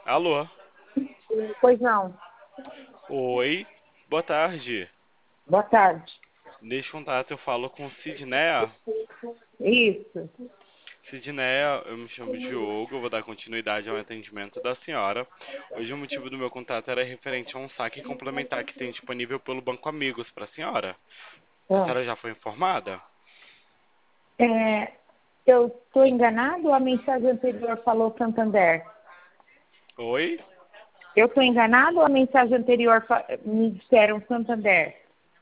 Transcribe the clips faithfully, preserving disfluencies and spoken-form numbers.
Alô? Pois não. Oi, boa tarde. Boa tarde. Neste contato eu falo com Sidneia. Isso. Sidneia, eu me chamo Diogo, eu vou dar continuidade ao atendimento da senhora. Hoje o motivo do meu contato era referente a um saque complementar que tem disponível pelo Banco Amigos para a senhora. A Ah. senhora já foi informada? É, eu estou enganado ou a mensagem anterior falou Santander? Oi? Eu estou enganado ou a mensagem anterior fa- me disseram Santander?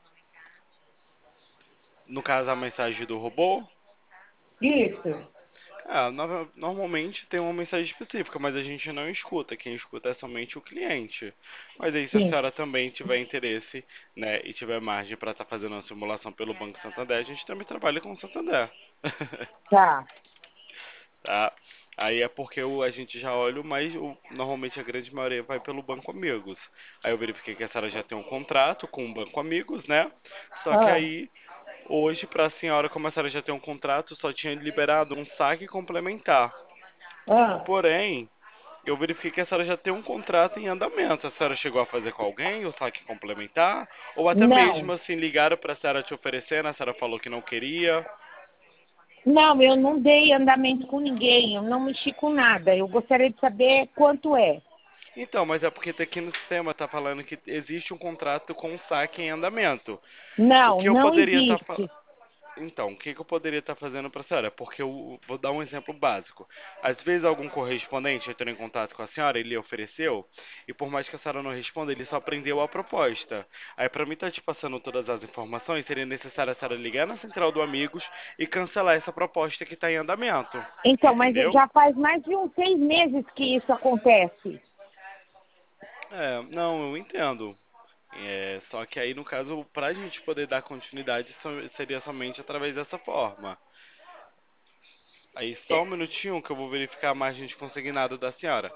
No caso, a mensagem do robô? Isso. Ah, no- normalmente tem uma mensagem específica, mas a gente não escuta. Quem escuta é somente o cliente. Mas aí, se a Sim. senhora também tiver interesse, né, e tiver margem para estar fazendo uma simulação pelo Banco Santander, a gente também trabalha com o Santander. Tá. Tá? Aí é porque o, a gente já olha, mas o, normalmente a grande maioria vai pelo Banco Amigos. Aí eu verifiquei que a senhora já tem um contrato com o Banco Amigos, né? Só que Ah. aí, hoje, para a senhora, como a senhora já tem um contrato, só tinha liberado um saque complementar. Ah. Porém, eu verifiquei que a senhora já tem um contrato em andamento. A senhora chegou a fazer com alguém o saque complementar? Ou até Não. mesmo assim ligaram para a senhora te oferecendo, a senhora falou que não queria? Não, eu não dei andamento com ninguém, eu não mexi com nada. Eu gostaria de saber quanto é. Então, mas é porque tá aqui no sistema tá falando que existe um contrato com um saque em andamento. O Não, que eu não poderia estar existe. Então, o que, que eu poderia estar fazendo para a senhora? Porque eu vou dar um exemplo básico. Às vezes algum correspondente entrou em contato com a senhora, ele lhe ofereceu, e por mais que a senhora não responda, ele só prendeu a proposta. Aí, para mim estar te passando todas as informações, seria necessário a senhora ligar na central do Amigos e cancelar essa proposta que está em andamento. Então, mas Entendeu? já faz mais de uns seis meses que isso acontece. É, não, eu entendo. É, só que aí, no caso, para a gente poder dar continuidade, so- seria somente através dessa forma. Aí, só um minutinho que eu vou verificar a margem de consignado da senhora.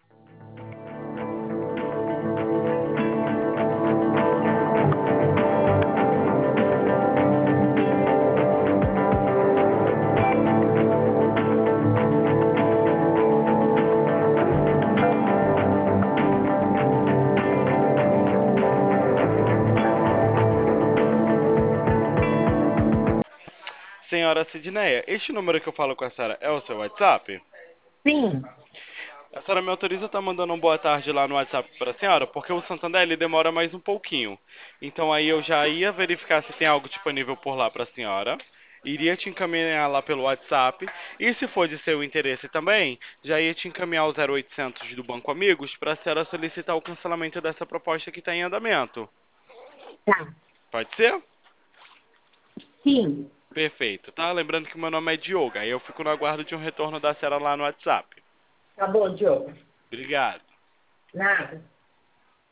Senhora Sidneia, este número que eu falo com a senhora é o seu WhatsApp? Sim. A senhora me autoriza a estar mandando um boa tarde lá no WhatsApp para a senhora? Porque o Santander ele demora mais um pouquinho. Então aí eu já ia verificar se tem algo disponível por lá para a senhora. Iria te encaminhar lá pelo WhatsApp. E se for de seu interesse também, já ia te encaminhar o zero oitocentos do Banco Amigos para a senhora solicitar o cancelamento dessa proposta que está em andamento. Tá. Pode ser? Sim. Perfeito, tá? Lembrando que meu nome é Diogo. Aí eu fico no aguardo de um retorno da senhora lá no WhatsApp. Tá bom, Diogo. Obrigado. Nada.